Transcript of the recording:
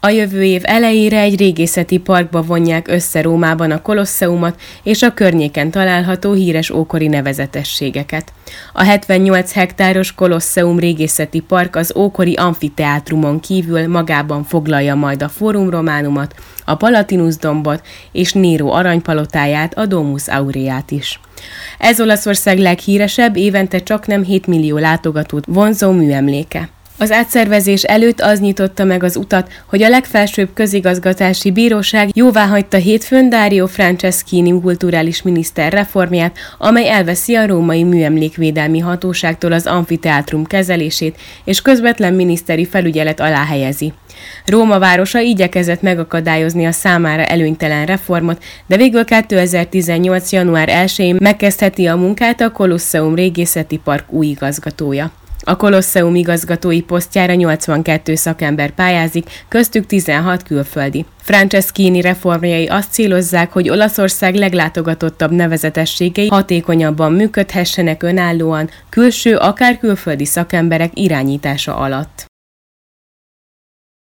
A jövő év elejére egy régészeti parkba vonják össze Rómában a Kolosseumot és a környéken található híres ókori nevezetességeket. A 78 hektáros Kolosseum régészeti park az ókori amfiteátrumon kívül magában foglalja majd a Forum Romanumot, a Palatinus-dombot és Nero aranypalotáját, a Domus Aureát is. Ez Olaszország leghíresebb, évente csaknem 7 millió látogatót vonzó műemléke. Az átszervezés előtt az nyitotta meg az utat, hogy a legfelsőbb közigazgatási bíróság jóváhagyta hétfőn Dario Franceschini kulturális miniszter reformját, amely elveszi a római műemlékvédelmi hatóságtól az amfiteátrum kezelését, és közvetlen miniszteri felügyelet alá helyezi. Róma városa igyekezett megakadályozni a számára előnytelen reformot, de végül 2018. január 1-én megkezdheti a munkát a Kolosseum régészeti park új igazgatója. A Kolosseum igazgatói posztjára 82 szakember pályázik, köztük 16 külföldi. Franceschini reformjai azt célozzák, hogy Olaszország leglátogatottabb nevezetességei hatékonyabban működhessenek önállóan, külső, akár külföldi szakemberek irányítása alatt.